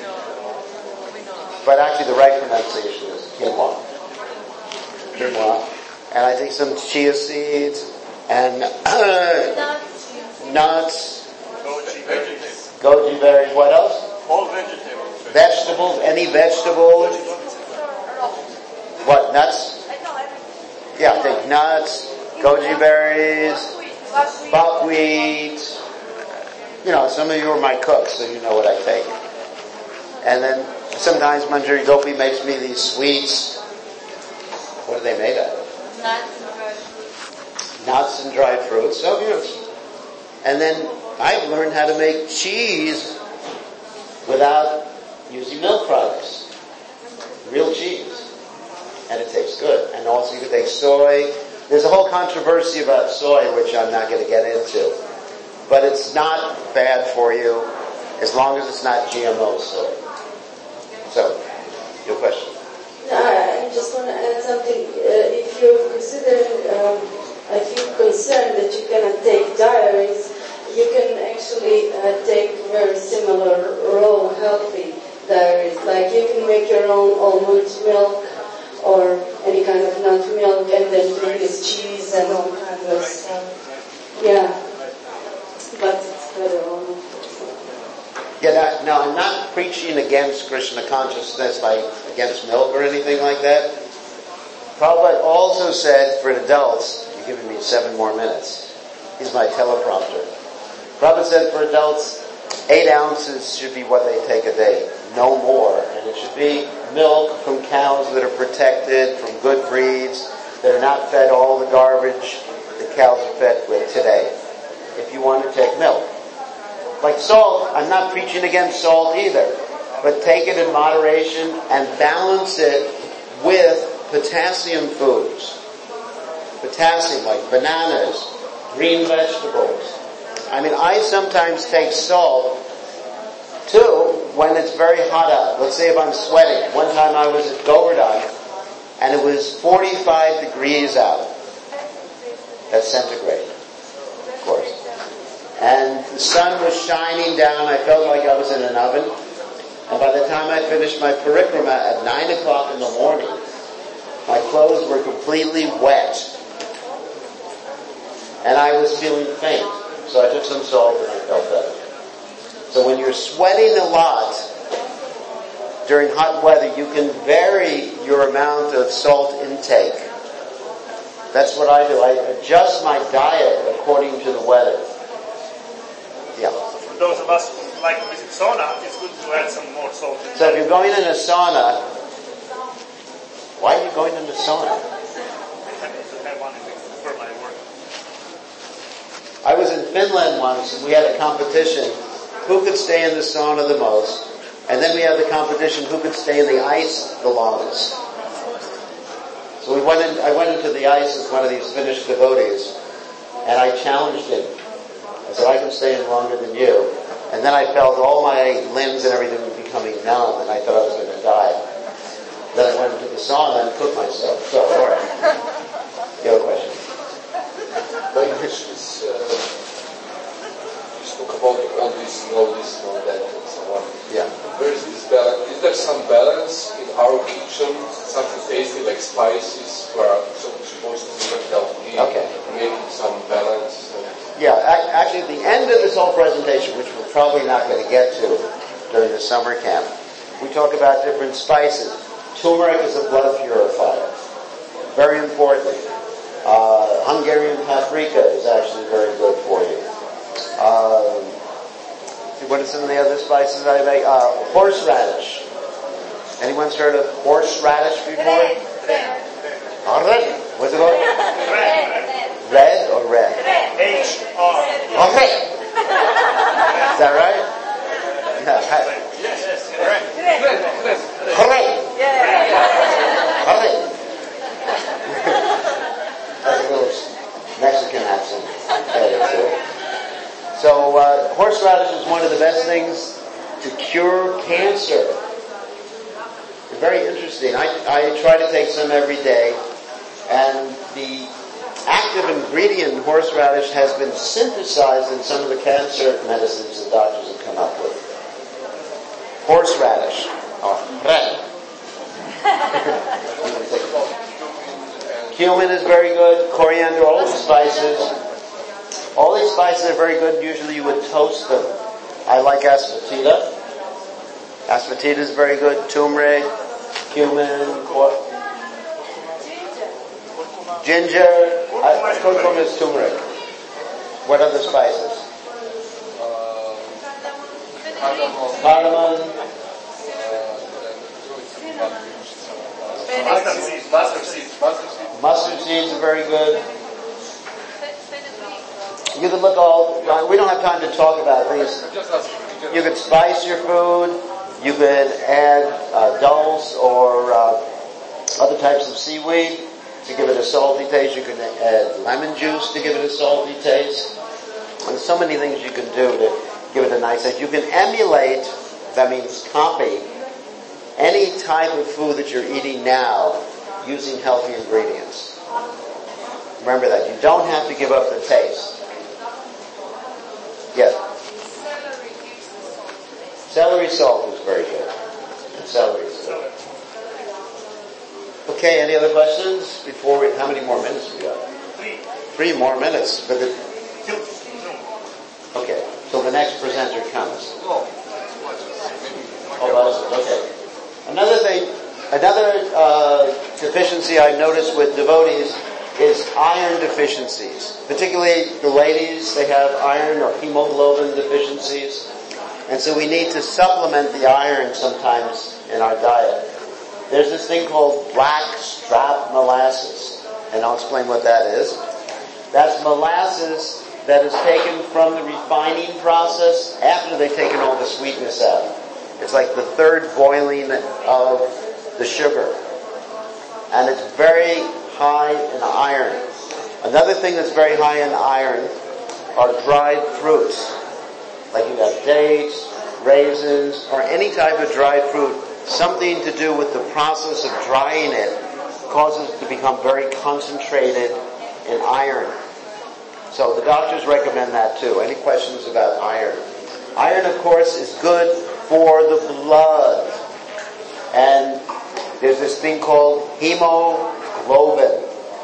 But actually the right pronunciation is quinoa. Quinoa. And I think some chia seeds and uh, nuts, goji berries, what else? All vegetables. Vegetables, any vegetables. What, nuts? Yeah, take nuts, goji berries, buckwheat. You know, some of you are my cooks, so you know what I take. And then sometimes Manjari Gopi makes me these sweets. What are they made out of? nuts and dried fruits. Nuts and dried fruits. So, yes. And then I've learned how to make cheese without using milk products. Real cheese. And it tastes good. And also you can take soy. There's a whole controversy about soy, which I'm not going to get into. But it's not bad for you. as long as it's not G M O soy. So, your question. No, I just want to add something. Uh, if you're considering, um, I feel concerned that you cannot take dairies, you can actually uh, take very similar raw healthy dairies. Like you can make your own almond milk or any kind of nut milk and then make this cheese and all kinds of stuff. Yeah, but it's better on. Yeah, that, no, I'm not preaching against Krishna consciousness, like against milk or anything like that. Prabhupada also said for adults, you're giving me seven more minutes. He's my teleprompter. Prabhupada said for adults, eight ounces should be what they take a day, no more. And it should be milk from cows that are protected, from good breeds, that are not fed all the garbage the cows are fed with today, if you want to take milk. Like salt, I'm not preaching against salt either, but take it in moderation and balance it with potassium foods. Potassium, like bananas, green vegetables. I mean, I sometimes take salt, too, when it's very hot out. Let's say if I'm sweating. One time I was at Govardhan, and it was forty-five degrees out. That's centigrade, of course. And the sun was shining down. I felt like I was in an oven. And by the time I finished my parikrama at nine o'clock in the morning, my clothes were completely wet. And I was feeling faint. So I took some salt and I felt better. So when you're sweating a lot during hot weather, you can vary your amount of salt intake. That's what I do. I adjust my diet according to the weather. Yeah. So for those of us who like to visit sauna, it's good to add some more salt. So if you're going in a sauna, why are you going in a sauna? I happen to have one for my work. I was in Finland once and we had a competition who could stay in the sauna the most, and then we had the competition who could stay in the ice the longest. So we went in, I went into the ice as one of these Finnish devotees, and I challenged him. I said, I can stay in longer than you. And then I felt all my limbs and everything were becoming numb, and I thought I was going to die. Then I went into the sauna and cooked myself. So, all right. You have a question? My question is, uh, you spoke about all this and all this and all that and so on. Yeah. Where is this balance? Is there some balance in our kitchen? Something tasty like spices, where so we're supposed to be healthy, Okay. making some balance? And Yeah, actually at the end of this whole presentation, which we're probably not going to get to during the summer camp, we talk about different spices. Turmeric is a blood purifier. Very important. Uh, Hungarian paprika is actually very good for you. Um, what are some of the other spices I make? Uh, horseradish. Anyone's heard of horseradish before? Oh, red. What's it called? Red or red? H R. Okay. Is that right? Yeah. Yes, correct. Hooray! Hooray! That's a little Mexican accent. So, uh, horseradish is one of the best things to cure cancer. It's very interesting. I, I try to take some every day, and the active ingredient in horseradish has been synthesized in some of the cancer medicines the doctors have come up with. Horseradish. Oh, red. Cumin is very good. Coriander, all these spices. All these spices are very good. Usually you would toast them. I like asafoetida. Asafoetida is very good. Turmeric, cumin, cor- ginger. I, curcuma is turmeric. What other spices? Cardamom. Mustard seeds. Mustard seeds. Mustard seeds. Mustard seeds are very good. You can look all, we don't have time to talk about these. You could spice your food. You could add uh, dulse or uh, other types of seaweed to give it a salty taste. You can add lemon juice to give it a salty taste. There's so many things you can do to give it a nice edge. You can emulate, that means copy, any type of food that you're eating now using healthy ingredients. Remember that. You don't have to give up the taste. Yes? Celery gives the salt taste. Celery salt is very good. And celery is good. Okay, any other questions before we, how many more minutes we got? Three. Three more minutes. But the, Two. No. okay, so the next presenter comes. No. Oh, that's it. Okay. Another thing, another uh, deficiency I noticed with devotees is iron deficiencies. Particularly the ladies, they have iron or hemoglobin deficiencies. And so we need to supplement the iron sometimes in our diet. There's this thing called black strap molasses. And I'll explain what that is. That's molasses that is taken from the refining process after they've taken all the sweetness out. It's like the third boiling of the sugar. And it's very high in iron. Another thing that's very high in iron are dried fruits. Like you have dates, raisins, or any type of dried fruit. Something to do with the process of drying it causes it to become very concentrated in iron. So the doctors recommend that too. Any questions about iron? Iron, of course, is good for the blood. And there's this thing called hemoglobin.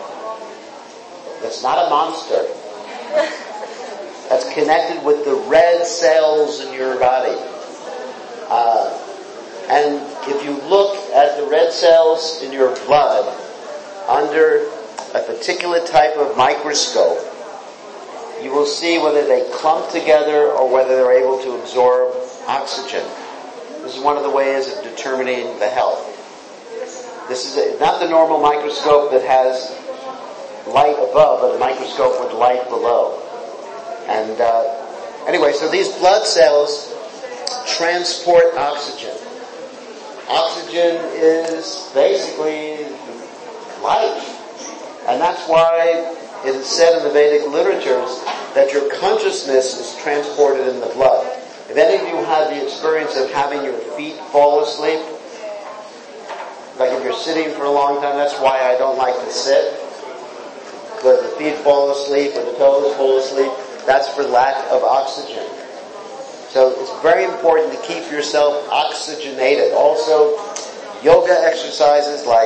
It's not a monster. That's connected with the red cells in your body. Uh, and if you look at the red cells in your blood under a particular type of microscope, you will see whether they clump together or whether they're able to absorb oxygen. This is one of the ways of determining the health. This is a, not the normal microscope that has light above, but a microscope with light below. And uh, anyway, so these blood cells transport oxygen. Oxygen is basically life. And that's why it is said in the Vedic literatures that your consciousness is transported in the blood. If any of you had the experience of having your feet fall asleep, like if you're sitting for a long time, that's why I don't like to sit. Because the feet fall asleep or the toes fall asleep, that's for lack of oxygen. So it's very important to keep yourself oxygenated. Also, yoga exercises like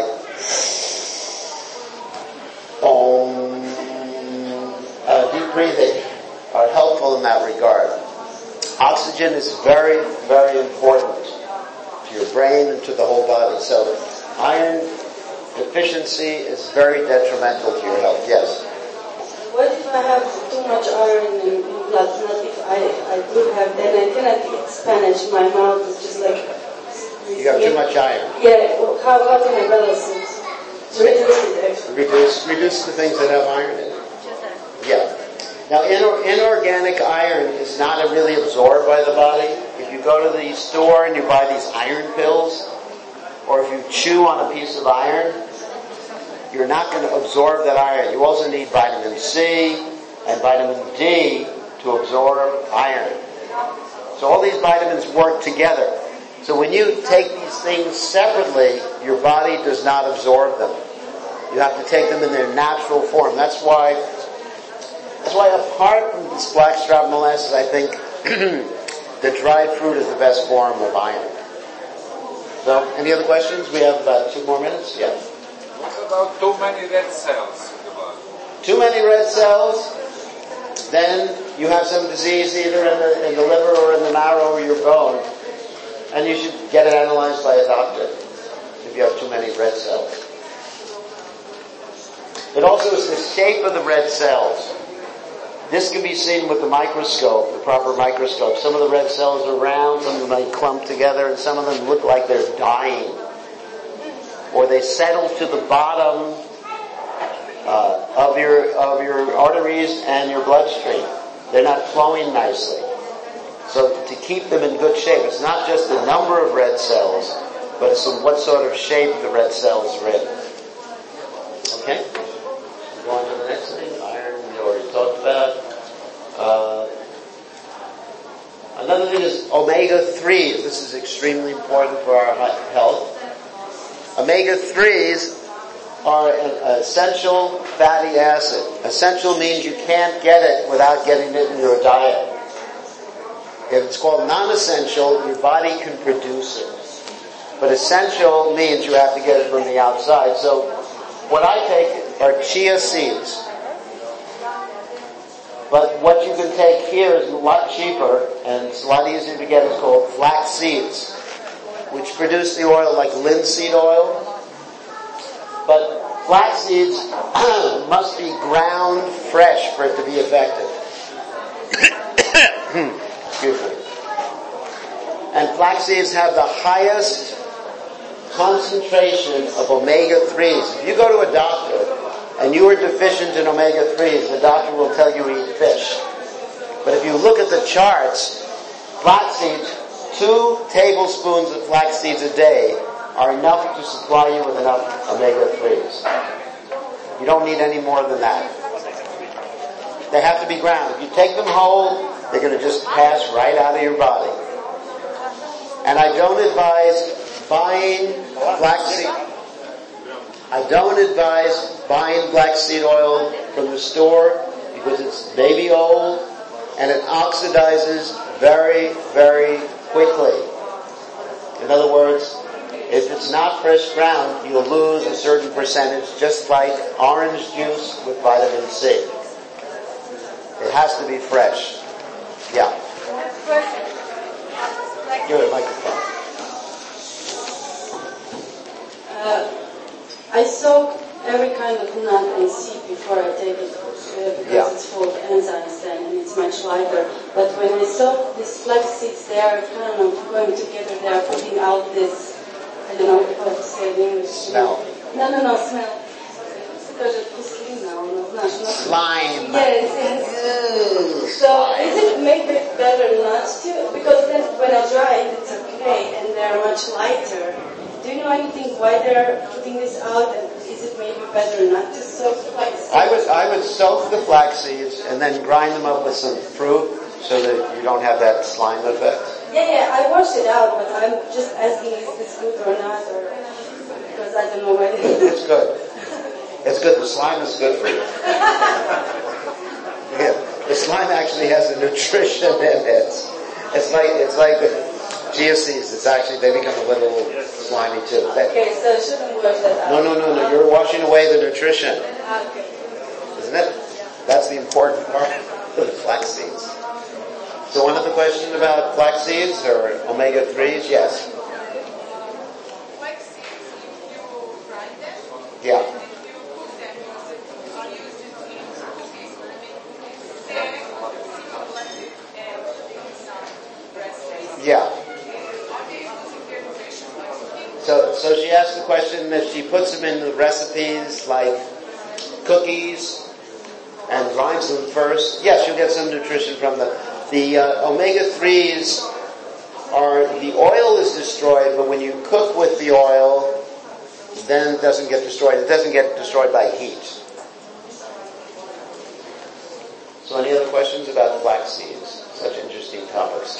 Om, uh, deep breathing are helpful in that regard. Oxygen is very, very important to your brain and to the whole body. So iron deficiency is very detrimental to your health. Yes? What if I have too much iron in, in blood? Not if I, I do have, then I cannot eat Spanish. My mouth is just like... You have too much iron. Yeah, well, how, how can I balance it? Reduce it, actually. Reduce, reduce the things that have iron in it. Yeah. Now, inor- inorganic iron is not really absorbed by the body. If you go to the store and you buy these iron pills, or if you chew on a piece of iron, you're not going to absorb that iron. You also need vitamin C and vitamin D to absorb iron. So all these vitamins work together. So when you take these things separately, your body does not absorb them. You have to take them in their natural form. That's why, that's why apart from this blackstrap molasses, I think the dried fruit is the best form of iron. So, any other questions? We have about two more minutes. Yeah. What about too many red cells in the body? Too many red cells, then you have some disease either in the, in the liver or in the marrow or your bone. And you should get it analyzed by a doctor if you have too many red cells. It also is the shape of the red cells. This can be seen with the microscope, the proper microscope. Some of the red cells are round, some of them may clump together, and some of them look like they're dying. Or they settle to the bottom uh, of your of your arteries and your bloodstream. They're not flowing nicely. So to keep them in good shape, it's not just the number of red cells, but it's in what sort of shape the red cells are in. Okay? Go on to the next thing. Iron, we already talked about. Uh, Another thing is omega threes. This is extremely important for our health. Omega threes are an essential fatty acid. Essential means you can't get it without getting it in your diet. If it's called non-essential, your body can produce it. But essential means you have to get it from the outside. So what I take are chia seeds. But what you can take here is a lot cheaper and it's a lot easier to get. It's called flax seeds, which produce the oil like linseed oil. But flax seeds must be ground fresh for it to be effective. Excuse me. And flax seeds have the highest concentration of omega threes. If you go to a doctor and you are deficient in omega threes, the doctor will tell you eat fish. But if you look at the charts, flax seeds, two tablespoons of flax seeds a day are enough to supply you with enough omega threes. You don't need any more than that. They have to be ground. If you take them whole, they're going to just pass right out of your body. And I don't advise buying flaxseed. I don't advise buying flaxseed oil from the store because it's baby old and it oxidizes very, very quickly. In other words, if it's not fresh ground, you'll lose a certain percentage, just like orange juice with vitamin C. It has to be fresh. Yeah. Give it a microphone. Uh, I soak every kind of nut and seed before I take it uh, because Yeah. it's full of enzymes then and it's much lighter. But when I soak these flax seeds, they are kind of going together. They are putting out this, I don't know how to say it in English. Smell. No, no, no, smell. Because it was clean now, no, no, Slime. Yes, yes. So is it make it better not to? Because then when I dry it, it's okay and they're much lighter. Do you know anything why they're putting this out? And is it maybe better not to soak flax seeds? I would I would soak the flax seeds and then grind them up with some fruit so that you don't have that slime effect. Yeah, yeah, I wash it out, but I'm just asking is this good or not, or because I don't know whether It's good. It's good. The slime is good for you. Yeah. The slime actually has a nutrition in it. It's like it's like the chia seeds. It's actually they become a little slimy too. That, Okay, so I shouldn't wash that out. no, no, no, no. You're washing away the nutrition, Okay. isn't it? That's the important part of the flax seeds. So one other question about flax seeds or omega threes? Yes. Flax seeds, if you grind them, Yeah. and if you cook them, use it, or use it in cookies, when I make cookies, then similar like uh, putting some breast raisins. Yeah. Are they losing their nutrition by cooking? So, so she asked the question if she puts them in the recipes like cookies and grinds them first. Yes, you'll get some nutrition from them. The uh, omega threes are, the oil is destroyed, but when you cook with the oil, then it doesn't get destroyed. It doesn't get destroyed by heat. So any other questions about flax seeds? Such interesting topics.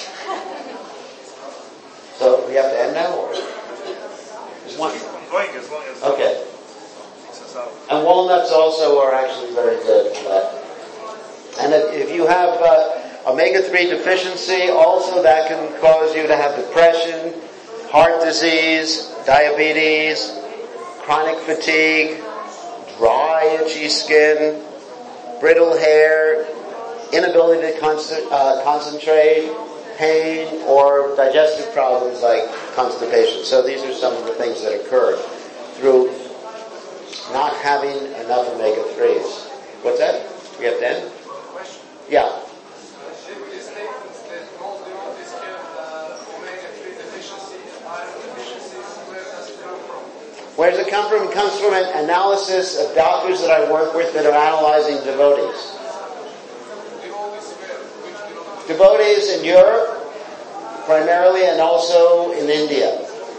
So we have to end now, or? There's one. I'm going as long as Okay. it's us out. And walnuts also are actually very good for that. And if, if you have uh, omega three deficiency, also that can cause you to have depression, heart disease, diabetes, chronic fatigue, dry, itchy skin, brittle hair, inability to con- uh, concentrate, pain, or digestive problems like constipation. So these are some of the things that occur through not having enough omega threes. What's that? We have to end? Yeah. If these statements that most devotees have uh, omega three deficiency, iron deficiencies, where does it come from? Where does it come from? It comes from an analysis of doctors that I work with that are analyzing devotees. Devotees where? Which devotees? Devotees in Europe, primarily, and also in India.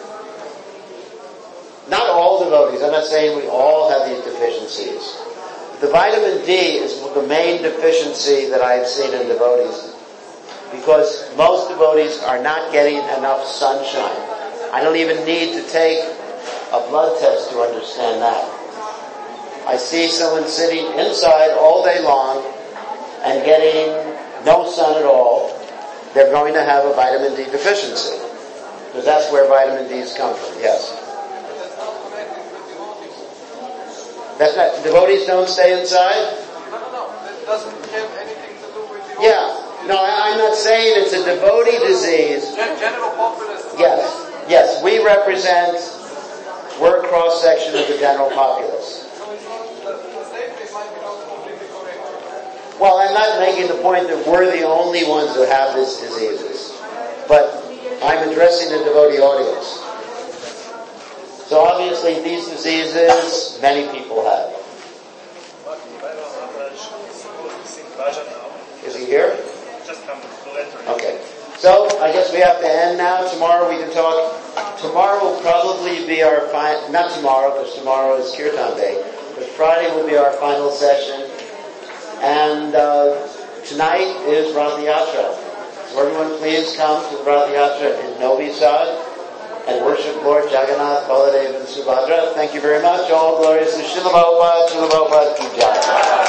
Not all devotees. I'm not saying we all have these deficiencies. The vitamin D is the main deficiency that I've seen in devotees. because most devotees are not getting enough sunshine. I don't even need to take a blood test to understand that. I see someone sitting inside all day long and getting no sun at all. They're going to have a vitamin D deficiency, because that's where vitamin D's come from. Yes. That's not, devotees don't stay inside? No, no, no. That doesn't have anything to do with the... Yeah. No, I, I'm not saying it's a devotee disease. General populace. Yes. Yes, we represent, we're a cross-section of the general populace. Well, I'm not making the point that we're the only ones who have these diseases. But I'm addressing the devotee audience. So obviously these diseases, many people have. Is he here? Okay. So I guess we have to end now. Tomorrow we can talk. Tomorrow will probably be our final, not tomorrow, because tomorrow is Kirtan Day, but Friday will be our final session. And uh, tonight is Rath Yatra. So everyone please come to the Rath Yatra in Novi Sad and worship Lord Jagannath, Baladev, and Subhadra. Thank you very much. All glories to Srila Prabhupada, Srila Prabhupada ki jai.